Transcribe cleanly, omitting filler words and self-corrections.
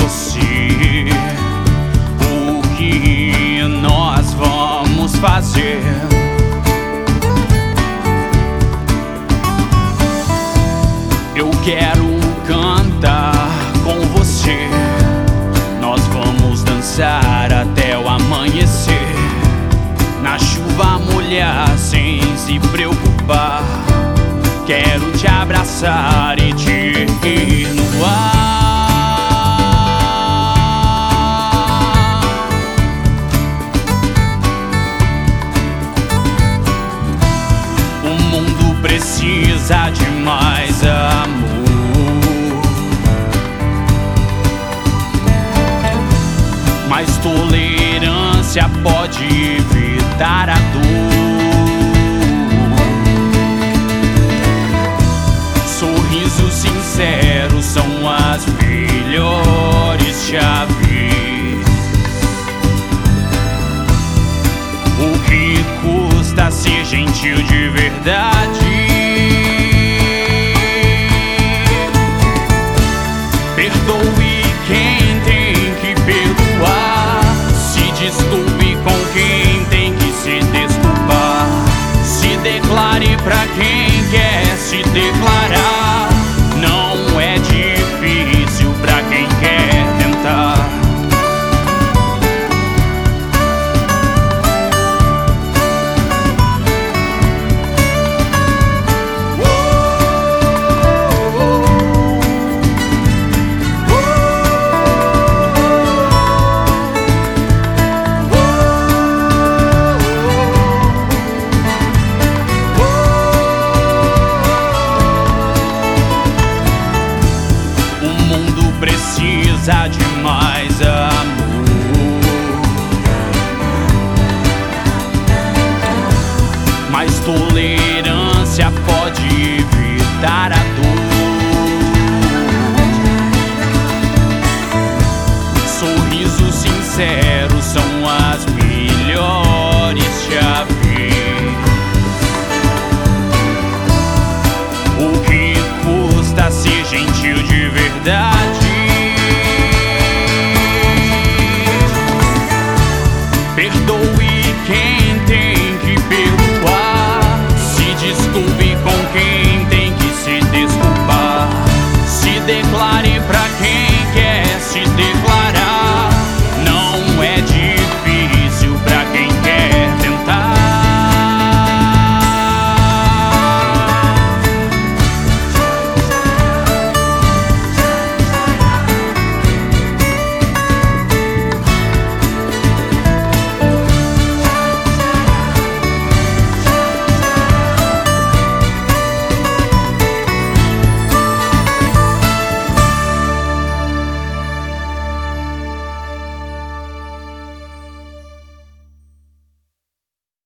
você. O que nós vamos fazer? Eu quero cantar com você. Nós vamos dançar até o amanhecer. Na chuva molhar sem se preocupar. Quero te abraçar e te renovar. O mundo precisa de mais amor. Mais tolerância pode evitar a dor. Sorrisos sinceros são as melhores chaves. O que custa ser gentil de verdade? Perdoe quem tem que perdoar. Se desculpe com quem tem que se desculpar. Se declare pra quem quer se declarar. Não é difícil pra quem quer tentar. Precisa de mais amor. Mais tolerância pode evitar a dor. Sorrisos sinceros são as melhores chaves. O que custa ser gentil de verdade?